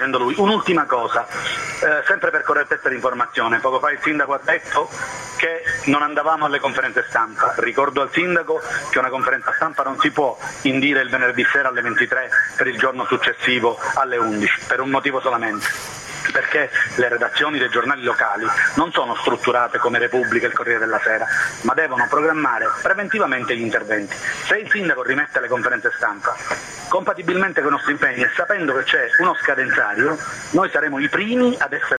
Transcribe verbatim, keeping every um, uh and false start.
dicendo lui. Un'ultima cosa, eh, sempre per correttezza di informazione, poco fa il sindaco ha detto che non andavamo alle conferenze stampa. Ricordo al sindaco che una conferenza stampa non si può indire il venerdì sera alle ventitré per il giorno successivo alle undici, per un motivo solamente, perché le redazioni dei giornali locali non sono strutturate come Repubblica e il Corriere della Sera, ma devono programmare preventivamente gli interventi. Se il sindaco rimette le conferenze stampa, compatibilmente con i nostri impegni e sapendo che c'è uno scadenzario, noi saremo i primi ad essere